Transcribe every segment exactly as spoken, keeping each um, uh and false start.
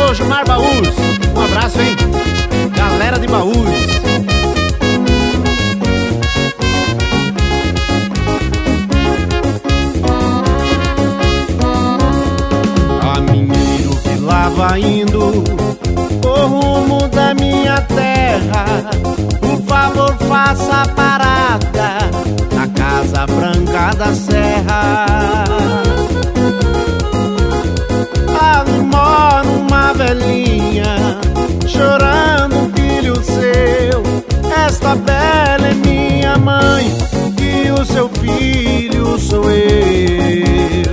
Alô, Gilmar Baús, um abraço, hein? Galera de Baús. Caminheiro que lá vai indo o rumo da minha terra, por favor faça a parada na Casa Branca da Serra. Ali mora uma velhinha chorando um filho seu. Esta velha é minha mãe e o seu filho sou eu.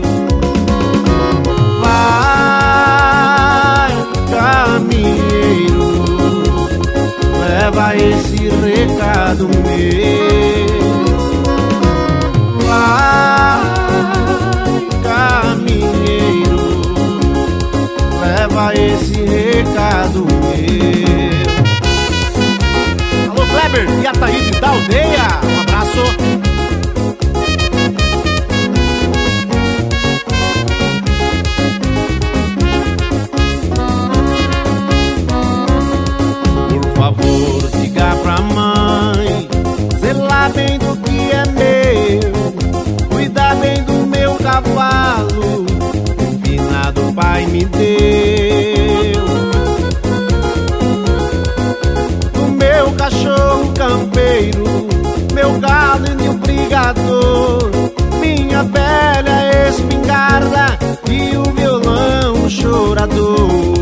Vai, caminheiro, leva esse recado meu. Vai, caminheiro, leva esse recado meu. Alô, Kleber e a Thaíde da aldeia, um abraço. Por favor, diga pra mãe zelar bem do que é meu, cuidar bem do meu cavalo, o finado pai me deu. Do meu cachorro campeiro, meu galo e meu brigador, minha velha espingarda e o violão chorador.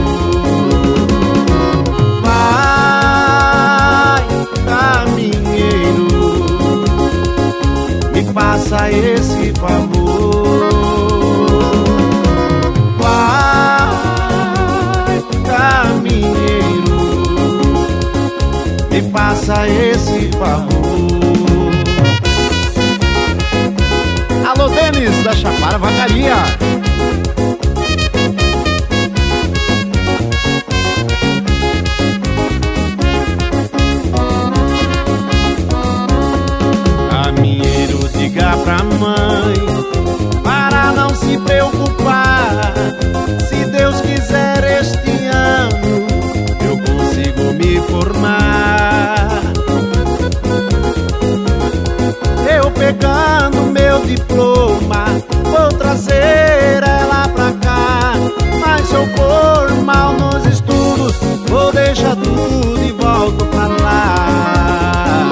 Vai, caminheiro, me faça esse favor. Vai, caminheiro, me faça esse favor. Alô, Denis da Chapada Vacaria. Caminheiro, diga pra mãe para não se preocupar. Se Deus quiser, este ano eu consigo me formar. Eu pegando meu diploma vou trazer ela pra cá. Mas se eu for mal nos estudos, vou deixar tudo e volto pra lá.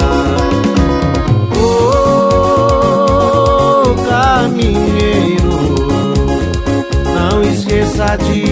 Ô, caminheiro, não esqueça de